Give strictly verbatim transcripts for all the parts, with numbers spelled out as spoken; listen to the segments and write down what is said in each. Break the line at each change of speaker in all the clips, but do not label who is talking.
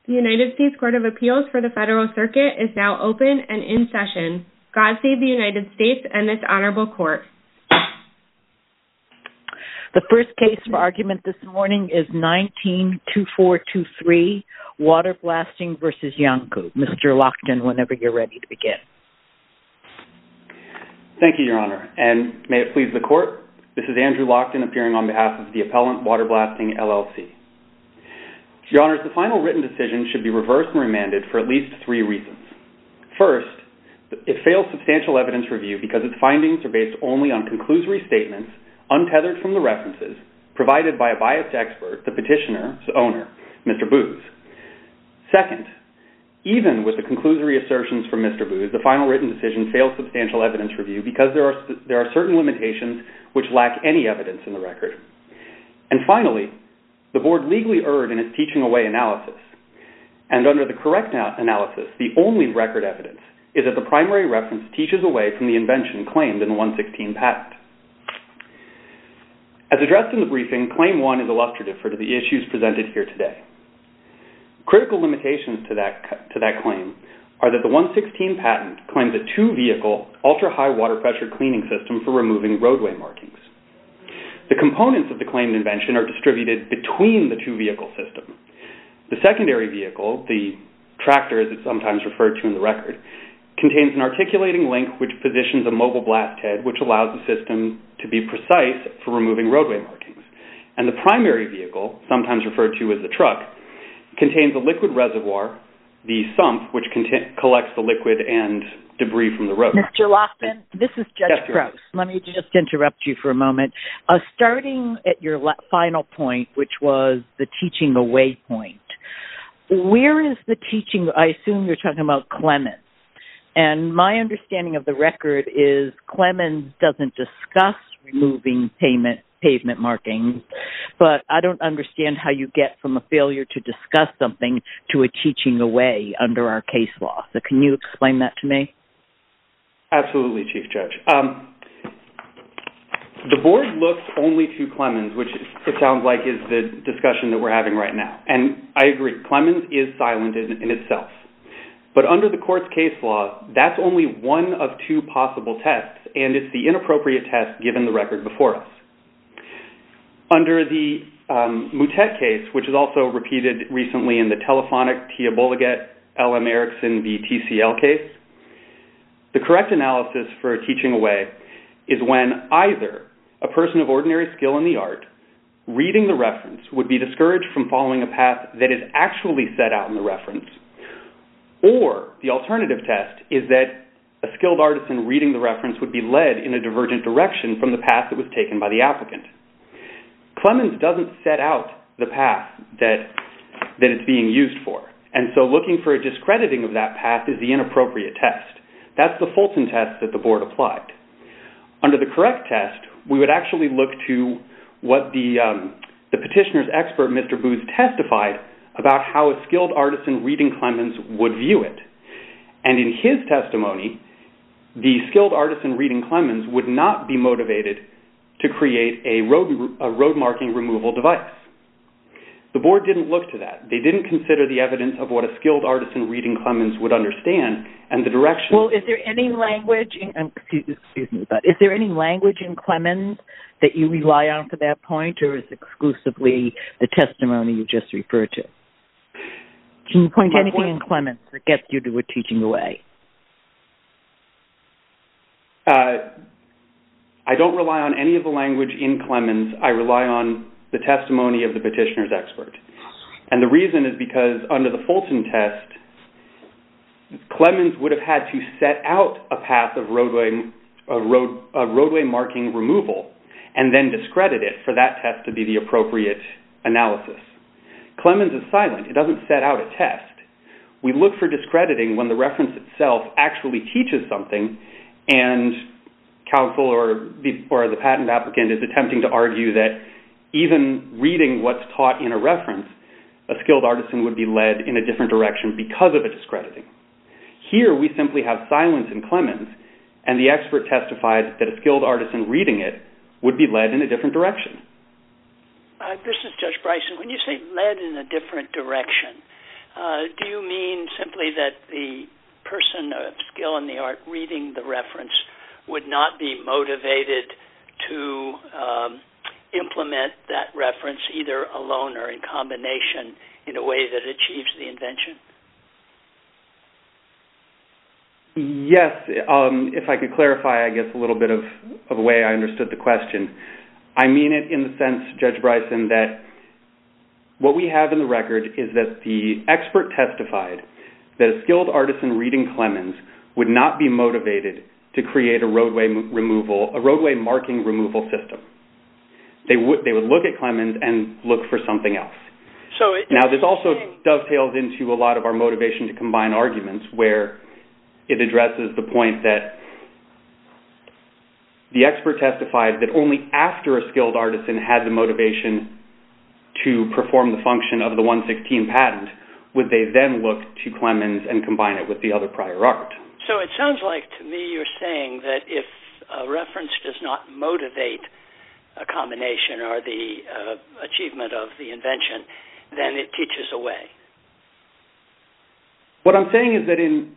The United States Court of Appeals for the Federal Circuit is now open and in session. God save the United States and this honorable court.
The first case for argument this morning is nineteen twenty-four twenty-three, Water Blasting versus Iancu. Mister Lockton, whenever you're ready to begin.
Thank you, Your Honor, and may it please the court, this is Andrew Lockton appearing on behalf of the appellant Water Blasting, L L C. Your Honors, the final written decision should be reversed and remanded for at least three reasons. First, it fails substantial evidence review because its findings are based only on conclusory statements untethered from the references provided by a biased expert, the petitioner's owner, Mister Booz. Second, even with the conclusory assertions from Mister Booz, the final written decision fails substantial evidence review because there are, there are certain limitations which lack any evidence in the record. And finally, the board legally erred in its teaching away analysis. And under the correct analysis, the only record evidence is that the primary reference teaches away from the invention claimed in the one sixteen patent. As addressed in the briefing, Claim one is illustrative for the issues presented here today. Critical limitations to that, to that claim are that the one sixteen patent claims a two-vehicle, ultra-high water pressure cleaning system for removing roadway markings. The components of the claimed invention are distributed between the two-vehicle system. The secondary vehicle, the tractor as it's sometimes referred to in the record, contains an articulating link which positions a mobile blast head which allows the system to be precise for removing roadway markings. And the primary vehicle, sometimes referred to as the truck, contains a liquid reservoir, the sump, which collects the liquid and debris from the road.
Mister Lockton, this is Judge
yes,
Gross. Let me just interrupt you for a moment. Uh, starting at your la- final point, which was the teaching away point, where is the teaching? I assume you're talking about Clemens. And my understanding of the record is Clemens doesn't discuss removing payment, pavement markings, but I don't understand how you get from a failure to discuss something to a teaching away under our case law. So can you explain that to me?
Absolutely, Chief Judge. Um, the board looks only to Clemens, which it sounds like is the discussion that we're having right now. And I agree, Clemens is silent in, in itself. But under the court's case law, that's only one of two possible tests, and it's the inappropriate test given the record before us. Under the um, Moutet case, which is also repeated recently in the Telephonic Tiaboliget L M Erickson v. T C L case, the correct analysis for teaching away is when either a person of ordinary skill in the art reading the reference would be discouraged from following a path that is actually set out in the reference, or the alternative test is that a skilled artisan reading the reference would be led in a divergent direction from the path that was taken by the applicant. Clemens doesn't set out the path that, that it's being used for, and so looking for a discrediting of that path is the inappropriate test. That's the Fulton test that the board applied. Under the correct test, we would actually look to what the, um, the petitioner's expert, Mister Booz, testified about how a skilled artisan reading Clemens would view it. And in his testimony, the skilled artisan reading Clemens would not be motivated to create a road, a road marking removal device. The board didn't look to that. They didn't consider the evidence of what a skilled artisan reading Clemens would understand and the direction.
Well, is there any language, in, um, excuse, excuse me, but is there any language in Clemens that you rely on for that point, or is it exclusively the testimony you just referred to? Can you point to anything point, in Clemens that gets you to a teaching away?
Uh, I don't rely on any of the language in Clemens. I rely on the testimony of the petitioner's expert. And the reason is because under the Fulton test, Clemens would have had to set out a path of roadway, a road, a roadway marking removal and then discredit it for that test to be the appropriate analysis. Clemens is silent. It doesn't set out a test. We look for discrediting when the reference itself actually teaches something and counsel or the, or the patent applicant is attempting to argue that even reading what's taught in a reference, a skilled artisan would be led in a different direction because of a discrediting. Here, we simply have silence in Clemens, and the expert testified that a skilled artisan reading it would be led in a different direction.
Uh, this is Judge Bryson. When you say led in a different direction, Uh, do you mean simply that the person of skill in the art reading the reference would not be motivated to um, implement that reference either alone or in combination in a way that achieves the invention?
Yes. Um, if I could clarify, I guess, a little bit of, of the way I understood the question. I mean it in the sense, Judge Bryson, that what we have in the record is that the expert testified that a skilled artisan reading Clemens would not be motivated to create a roadway removal, a roadway marking removal system. They would they would look at Clemens and look for something else.
So it,
now, this also dovetails into a lot of our motivation to combine arguments, where it addresses the point that the expert testified that only after a skilled artisan had the motivation to perform the function of the one sixteen patent would they then look to Clemens and combine it with the other prior art.
So it sounds like to me you're saying that if a reference does not motivate a combination or the uh, achievement of the invention, then it teaches away.
What I'm saying is that in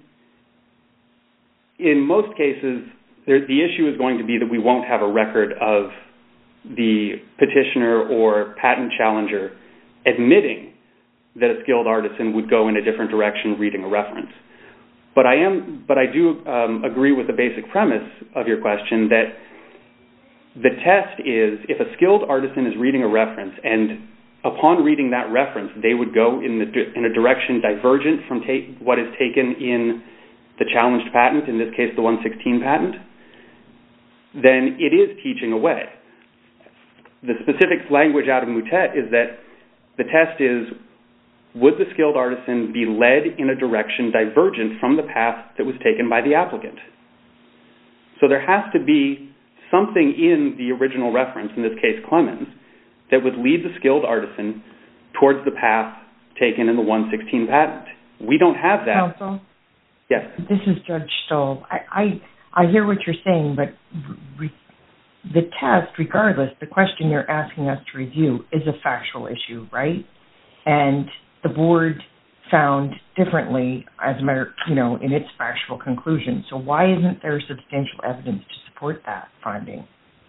in most cases, there, the issue is going to be that we won't have a record of the petitioner or patent challenger admitting that a skilled artisan would go in a different direction reading a reference. But I am, but I do um, agree with the basic premise of your question that the test is if a skilled artisan is reading a reference and upon reading that reference they would go in the in a direction divergent from ta- what is taken in the challenged patent, in this case the one sixteen patent, then it is teaching away. The specific language out of Moutet is that the test is, would the skilled artisan be led in a direction divergent from the path that was taken by the applicant? So there has to be something in the original reference, in this case Clemens, that would lead the skilled artisan towards the path taken in the one sixteen patent. We don't have that.
Counsel?
Yes.
This is Judge Stoll. I, I, I hear what you're saying, but re- the test, regardless, the question you're asking us to review is a factual issue, right? And the board found differently, as a matter, you know, in its factual conclusion. So why isn't there substantial evidence to support that finding?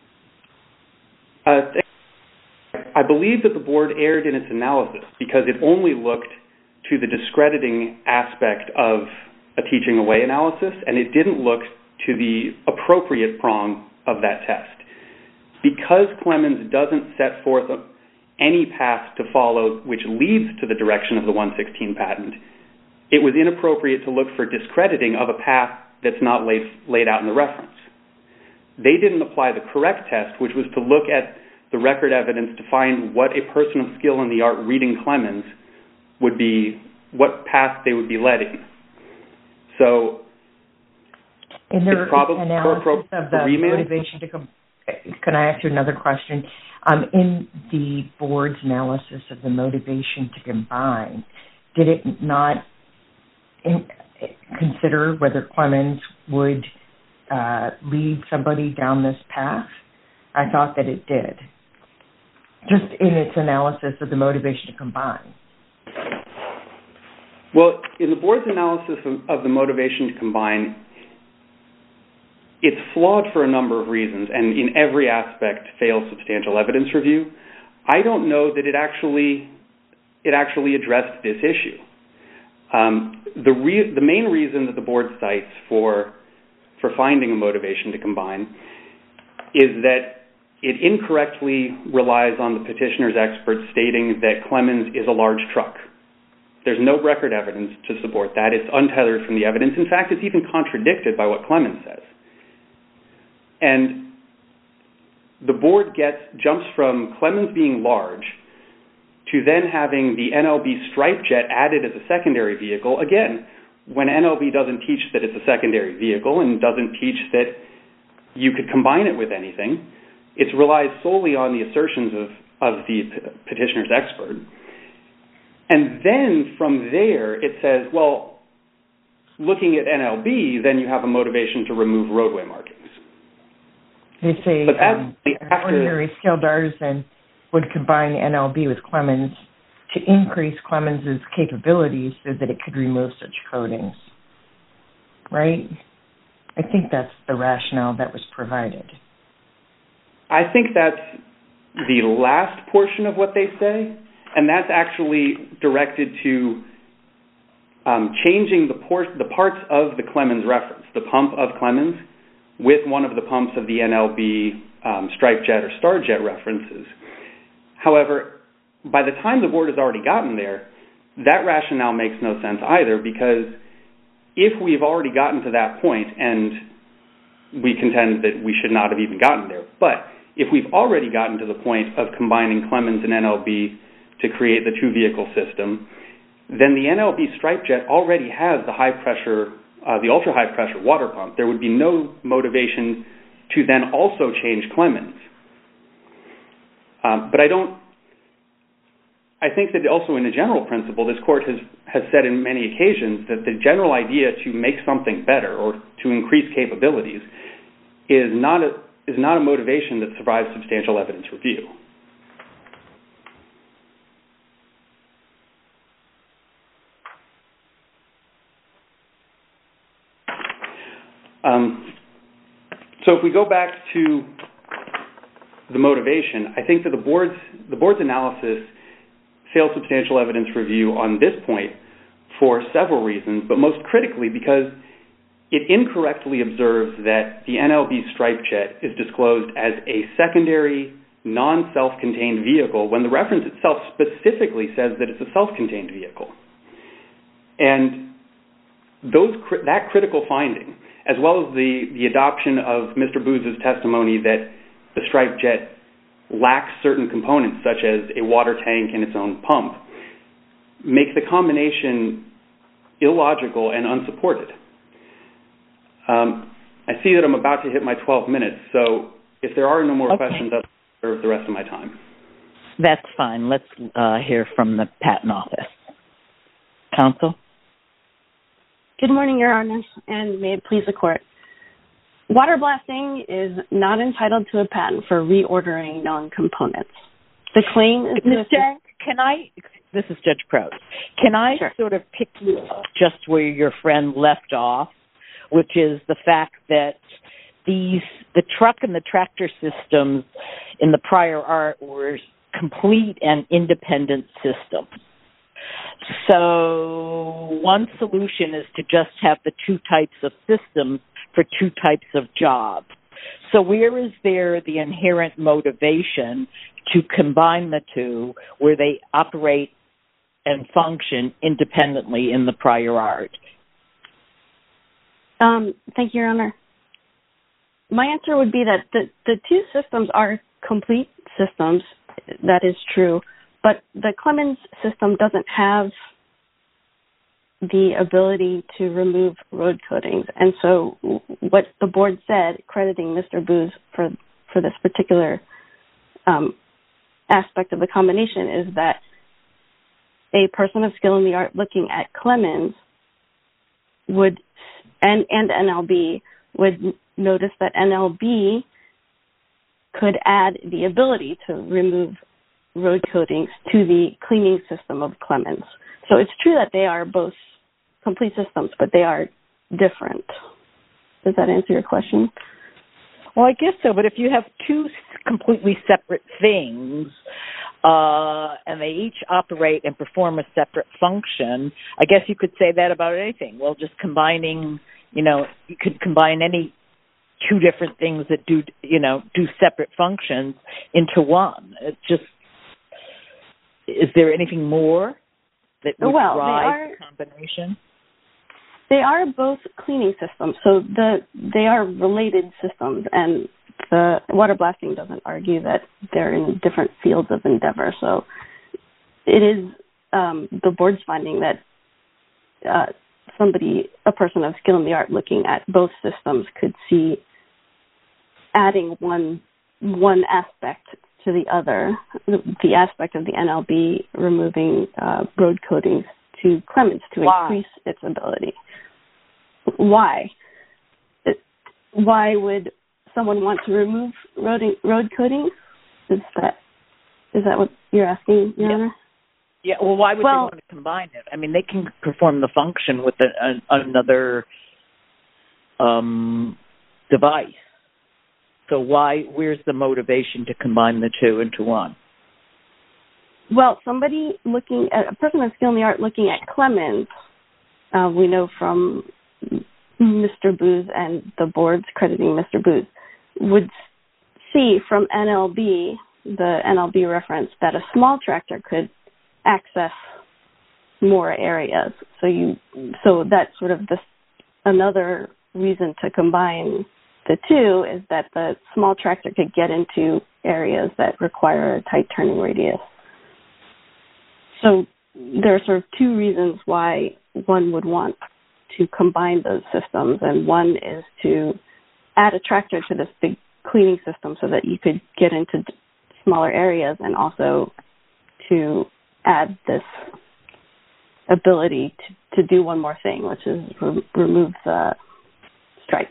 Uh, I believe that the board erred in its analysis because it only looked to the discrediting aspect of a teaching away analysis, and it didn't look to the appropriate prong of that test. Because Clemens doesn't set forth a, any path to follow which leads to the direction of the one sixteen patent, it was inappropriate to look for discrediting of a path that's not laid, laid out in the reference. They didn't apply the correct test, which was to look at the record evidence to find what a person of skill in the art reading Clemens would be, what path they would be led in. So,
in their
it's probably
analysis
for, for,
of the
remand?
motivation to come, can I ask you another question? Um, in the board's analysis of the motivation to combine, did it not in, consider whether Clemens would uh, lead somebody down this path? I thought that it did, just in its analysis of the motivation to combine.
Well, in the board's analysis of, of the motivation to combine, it's flawed for a number of reasons, and in every aspect fails substantial evidence review. I don't know that it actually it actually addressed this issue. Um, the re- the main reason that the board cites for for finding a motivation to combine is that it incorrectly relies on the petitioner's experts stating that Clemens is a large truck. There's no record evidence to support that. It's untethered from the evidence. In fact, it's even contradicted by what Clemens says. And the board gets jumps from Clemens being large to then having the N L B Stripe Jet added as a secondary vehicle. Again, when N L B doesn't teach that it's a secondary vehicle and doesn't teach that you could combine it with anything, it relies solely on the assertions of, of the petitioner's expert. And then from there, it says, well, looking at N L B, then you have a motivation to remove roadway markings.
They say
but
um,
after,
an ordinary skilled artisan would combine N L B with Clemens to increase Clemens' capabilities so that it could remove such coatings, right? I think that's the rationale that was provided.
I think that's the last portion of what they say, and that's actually directed to um, changing the, por- the parts of the Clemens reference, the pump of Clemens, with one of the pumps of the N L B um, Stripe Jet or Star Jet references. However, by the time the board has already gotten there, that rationale makes no sense either, because if we've already gotten to that point, and we contend that we should not have even gotten there, but if we've already gotten to the point of combining Clemens and N L B to create the two-vehicle system, then the N L B Stripe Jet already has the high-pressure, uh, the ultra-high-pressure water pump. There would be no motivation to then also change Clemens. Um, but I don't I think that also in a general principle, this court has, has said in many occasions that the general idea to make something better or to increase capabilities is not a, is not a motivation that survives substantial evidence review. Um, so if we go back to the motivation, I think that the board's, the board's analysis failed substantial evidence review on this point for several reasons, but most critically because it incorrectly observes that the N L B Stripe Jet is disclosed as a secondary, non-self-contained vehicle when the reference itself specifically says that it's a self-contained vehicle. And those that critical finding, as well as the, the adoption of Mister Booth's testimony that the Stripe Jet lacks certain components, such as a water tank and its own pump, make the combination illogical and unsupported. Um, I see that I'm about to hit my twelve minutes, so if there are no more
okay.
questions, I'll reserve the rest of my time.
That's fine. Let's uh, hear from the Patent Office. Counsel?
Good morning, Your Honor, and may it please the Court. Water blasting is not entitled to a patent for reordering known components. The claim is...
Miz Jank, can I... This is Judge Proust. Can I
sure.
sort of pick you up just where your friend left off, which is the fact that these the truck and the tractor systems in the prior art were complete and independent systems. So one solution is to just have the two types of systems for two types of jobs. So where is there the inherent motivation to combine the two where they operate and function independently in the prior art?
Um, thank you, Your Honor. My answer would be that the, the two systems are complete systems. That is true. But the Clemens system doesn't have the ability to remove road coatings. And so what the board said, crediting Mister Booth for, for this particular um, aspect of the combination, is that a person of skill in the art looking at Clemens would, and, and N L B, would notice that N L B could add the ability to remove road coatings to the cleaning system of Clemens. So it's true that they are both complete systems, but they are different. Does that answer your question?
Well, I guess so, but if you have two completely separate things uh, and they each operate and perform a separate function, I guess you could say that about anything. Well, just combining, you know, you could combine any two different things that do, you know, do separate functions into one. It's just, is there anything more that would
well,
drive
they are,
the combination?
They are both cleaning systems, so the they are related systems, and the water blasting doesn't argue that they're in different fields of endeavor. So it is um, the board's finding that uh, somebody, a person of skill in the art looking at both systems could see adding one one aspect to the other, the, the aspect of the N L B removing uh, road coatings to Clemens to
Why?
increase its ability. Why? It, why would someone want to remove road, road coatings? Is that is that what you're asking, Your
yeah.
Honor?
Yeah, well, why would
well,
they want to combine it? I mean, they can perform the function with a, a, another um, device. So why? Where's the motivation to combine the two into one?
Well, somebody looking at a person of skill in the art looking at Clemens, uh, we know from Mister Booz and the board's crediting Mister Booz, would see from N L B, the N L B reference, that a small tractor could access more areas. So you, so that's sort of the another reason to combine the two is that the small tractor could get into areas that require a tight turning radius. So there are sort of two reasons why one would want to combine those systems, and one is to add a tractor to this big cleaning system so that you could get into smaller areas, and also to add this ability to, to do one more thing, which is re- remove the stripe.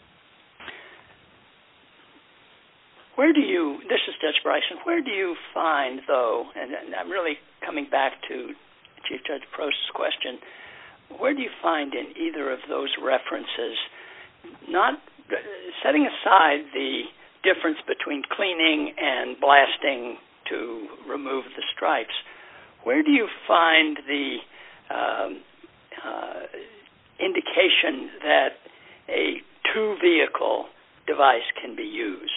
Where do you, this is Judge Bryson, where do you find, though, and, and I'm really coming back to Chief Judge Prost's question, where do you find in either of those references, not setting aside the difference between cleaning and blasting to remove the stripes, where do you find the um, uh, indication that a two-vehicle device can be used?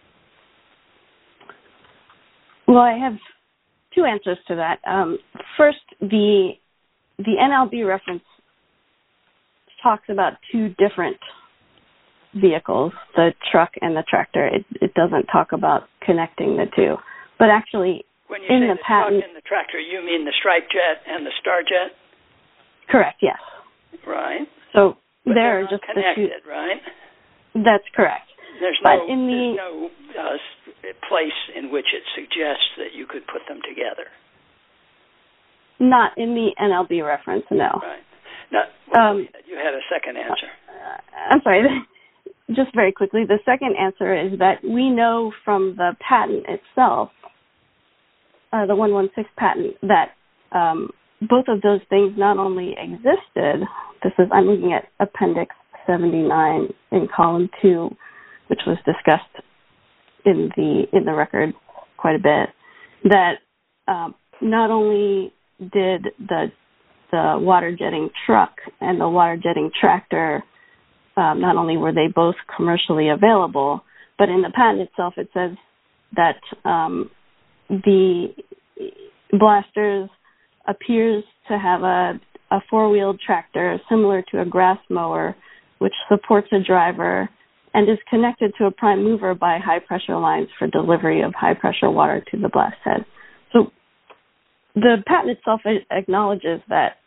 Well, I have two answers to that. Um, first, the the N L B reference talks about two different vehicles, the truck and the tractor. It, it doesn't talk about connecting the two. But actually,
when you
in
say
the,
the
patent,
truck and the tractor, you mean the Stripe Jet and the Star Jet?
Correct, yes.
Right.
So
but
they're,
they're not
just
connected,
the two,
right?
That's correct.
There's
but
no,
in the,
there's no uh, place in which it suggests that you could put them together.
Not in the N L B reference, no.
Right. Now, well,
um,
you had a second answer.
Uh, I'm sorry. Just very quickly, the second answer is that we know from the patent itself, uh, the one one six patent, that um, both of those things not only existed. This is I'm looking at Appendix seventy-nine in column two, which was discussed in the in the record quite a bit. That um, not only did the the water jetting truck and the water jetting tractor, um, not only were they both commercially available, but in the patent itself it says that um, the Blasters appears to have a, a four-wheeled tractor similar to a grass mower, which supports a driver and is connected to a prime mover by high-pressure lines for delivery of high-pressure water to the blast head. So the patent itself acknowledges that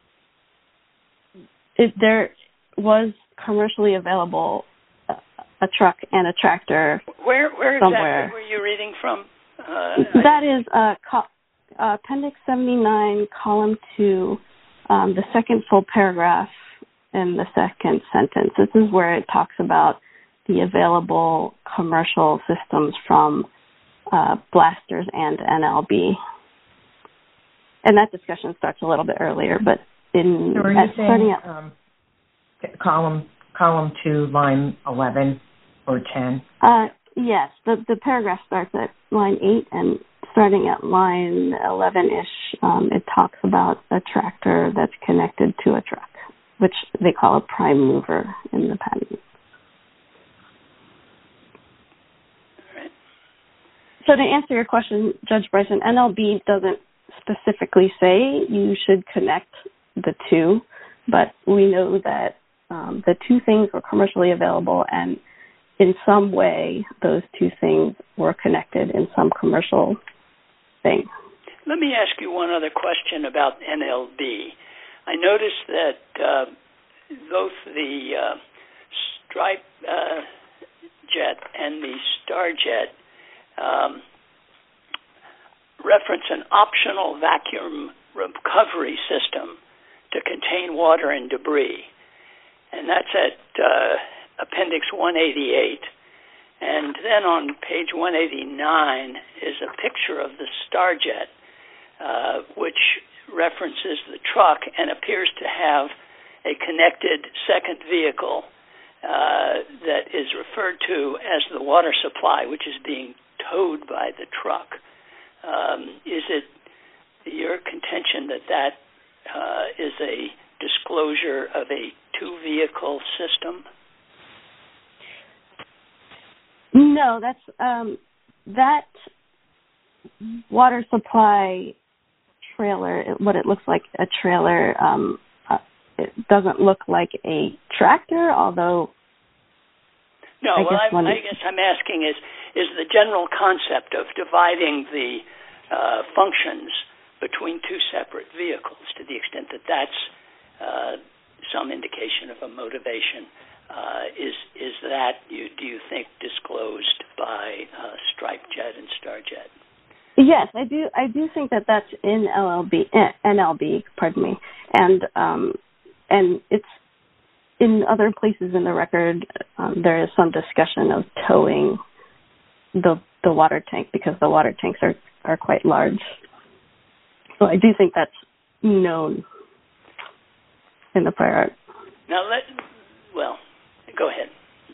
it, there was commercially available a, a truck and a tractor.
Where, where
somewhere.
exactly were you reading from? Uh,
that is uh, co- uh, Appendix seventy-nine, Column two, um, the second full paragraph in the second sentence. This is where it talks about the available commercial systems from uh, Blasters and N L B. And that discussion starts a little bit earlier, but in
so are you
at,
saying,
starting at
um, column column two, line eleven or ten?
Uh, yes, the the paragraph starts at line eight, and starting at line eleven-ish, um, it talks about a tractor that's connected to a truck, which they call a prime mover in the patent.
Right.
So to answer your question, Judge Bryson, N L B doesn't specifically say you should connect the two, but we know that um, the two things were commercially available, and in some way those two things were connected in some commercial thing.
Let me ask you one other question about N L B. I noticed that uh, both the uh, Stripe uh, Jet and the Star Jet um, reference an optional vacuum recovery system to contain water and debris. And that's at uh, Appendix one eighty-eight. And then on page one eighty-nine is a picture of the Star Jet. uh, which references the truck and appears to have a connected second vehicle uh, that is referred to as the water supply, which is being towed by the truck. Um, is it your contention that that uh, is a disclosure of a two-vehicle system?
No, that's um, that water supply trailer, what it looks like a trailer, um, uh, it doesn't look like a tractor, although
no,
I
well,
guess,
I,
one...
I guess I'm asking is, is the general concept of dividing the uh, functions between two separate vehicles, to the extent that that's uh, some indication of a motivation, uh, is is that, you, do you think, disclosed by uh, StripeJet and StarJet?
Yes, I do. I do think that that's in L L B, N L B, pardon me, and um, and it's in other places in the record. Um, there is some discussion of towing the the water tank because the water tanks are, are quite large. So I do think that's known in the prior art.
Now let well, go ahead.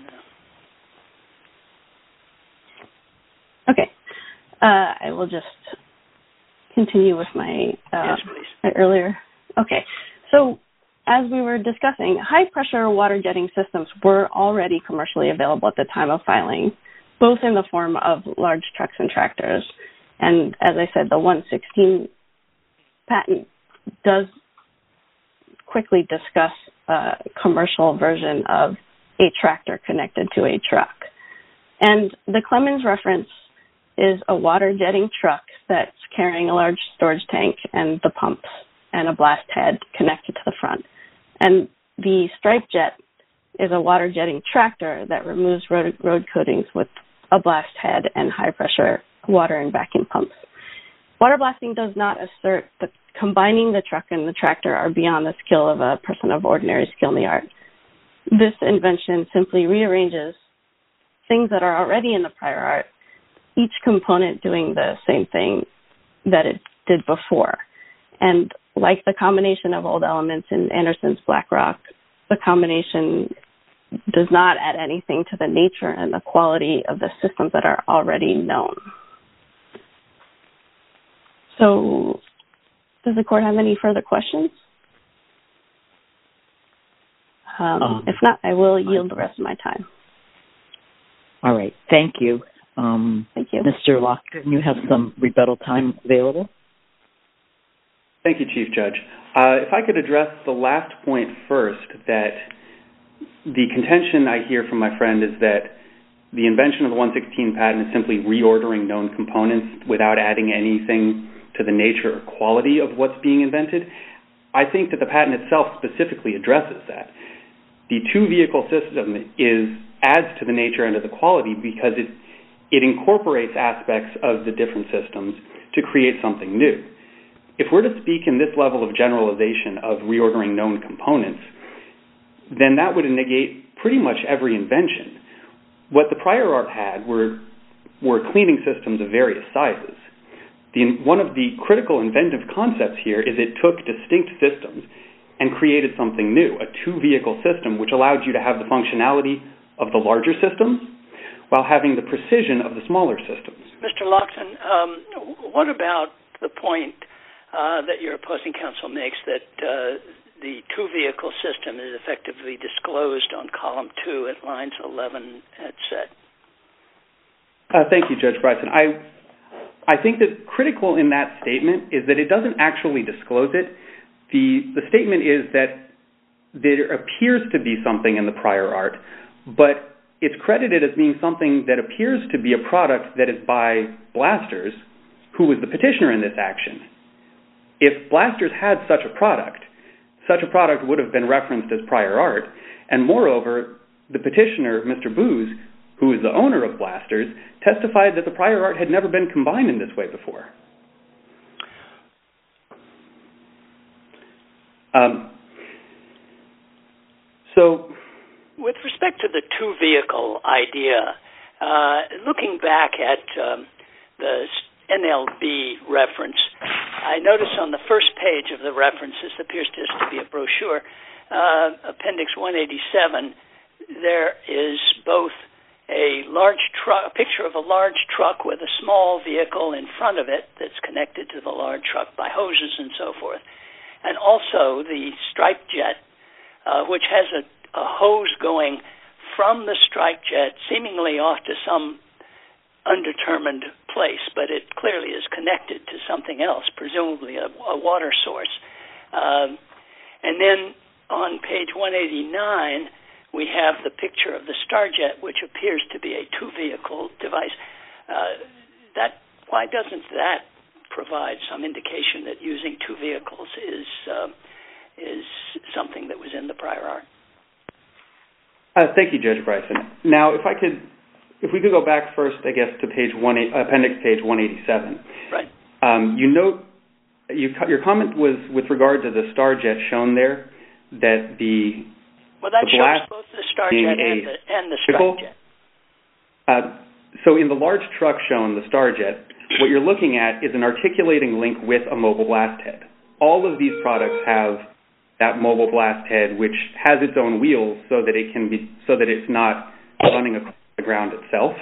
No.
Okay. Uh, I will just continue with my, uh,
yes, please.
my earlier. Okay. So as we were discussing, high-pressure water jetting systems were already commercially available at the time of filing, both in the form of large trucks and tractors. And as I said, the one sixteen patent does quickly discuss a commercial version of a tractor connected to a truck. And the Clemens reference is a water jetting truck that's carrying a large storage tank and the pumps and a blast head connected to the front. And the StripeJet is a water jetting tractor that removes road, road coatings with a blast head and high pressure water and vacuum pumps. Water blasting does not assert that combining the truck and the tractor are beyond the skill of a person of ordinary skill in the art. This invention simply rearranges things that are already in the prior art, each component doing the same thing that it did before. And like the combination of old elements in Anderson's Black Rock, the combination does not add anything to the nature and the quality of the systems that are already known. So, does the court have any further questions? Um, um, if not, I will yield the rest of my time.
All right. Thank you. Um,
Thank you.
Mister Lockton, you have some rebuttal time available?
Thank you, Chief Judge. Uh, if I could address the last point first, that the contention I hear from my friend is that the invention of the one sixteen patent is simply reordering known components without adding anything to the nature or quality of what's being invented. I think that the patent itself specifically addresses that. The two-vehicle system is adds to the nature and to the quality because it it incorporates aspects of the different systems to create something new. If we're to speak in this level of generalization of reordering known components, then that would negate pretty much every invention. What the prior art had were, were cleaning systems of various sizes. The, one of the critical inventive concepts here is it took distinct systems and created something new, a two-vehicle system which allowed you to have the functionality of the larger systems while having the precision of the smaller systems.
Mister Lockton, um, what about the point uh, that your opposing counsel makes that uh, the two-vehicle system is effectively disclosed on column two at lines eleven et cetera?
Uh, thank you, Judge Bryson. I, I think that critical in that statement is that it doesn't actually disclose it. The, the statement is that there appears to be something in the prior art, but it's credited as being something that appears to be a product that is by Blasters, who was the petitioner in this action. If Blasters had such a product, such a product would have been referenced as prior art, and moreover, the petitioner, Mister Booz, who is the owner of Blasters, testified that the prior art had never been combined in this way before. Um, so...
With respect to the two-vehicle idea, uh, looking back at um, the N L B reference, I notice on the first page of the reference, this appears just to be a brochure, uh, Appendix one eighty-seven, there is both a large truck, a picture of a large truck with a small vehicle in front of it that's connected to the large truck by hoses and so forth, and also the strike jet, uh, which has a, a hose going from the strike jet seemingly off to some undetermined place, but it clearly is connected to something else, presumably a, a water source. Um, and then on page one eighty-nine, we have the picture of the Starjet, which appears to be a two-vehicle device. Uh, that why doesn't that provide some indication that using two vehicles is uh, is something that was in the prior art?
Uh, thank you, Judge Bryson. Now, if I could, if we could go back first, I guess, to page one, appendix page one eighty-seven.
Right.
Um, you note you, your comment was with regard to the Starjet shown there that the
Well, that
the
shows both the Starjet and the, and the strike jet.
Uh, so in the large truck shown, the Starjet, what you're looking at is an articulating link with a mobile blast head. All of these products have that mobile blast head, which has its own wheels, so that it can be, so that it's not running across the ground itself.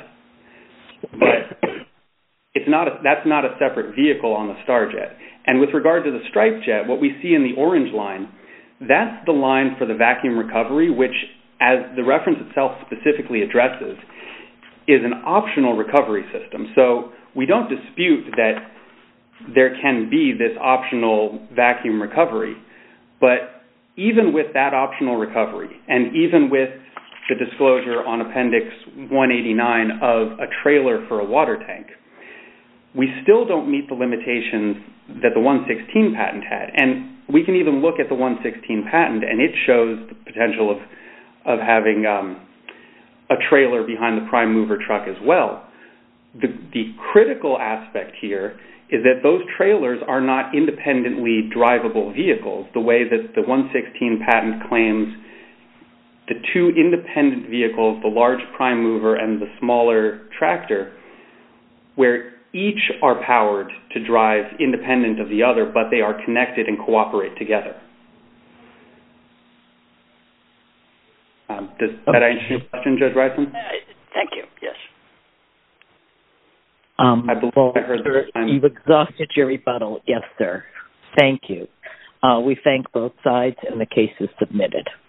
But it's not. A, that's not a separate vehicle on the Starjet. And with regard to the Strike Jet, what we see in the orange line, that's the line for the vacuum recovery, which, as the reference itself specifically addresses, is an optional recovery system. So we don't dispute that there can be this optional vacuum recovery, but even with that optional recovery, and even with the disclosure on Appendix one eighty-nine of a trailer for a water tank, we still don't meet the limitations that the one sixteen patent had. And we can even look at the one sixteen patent, and it shows the potential of of having um, a trailer behind the prime mover truck as well. The, the critical aspect here is that those trailers are not independently drivable vehicles, the way that the one sixteen patent claims the two independent vehicles, the large prime mover and the smaller tractor, where each are powered to drive independent of the other, but they are connected and cooperate together. Um, does that answer your question, Judge Ryson?
Uh, thank you, yes.
Um,
I believe
well,
I heard
sir,
the time.
You've exhausted your rebuttal. Yes, sir. Thank you. Uh, we thank both sides, and the case is submitted.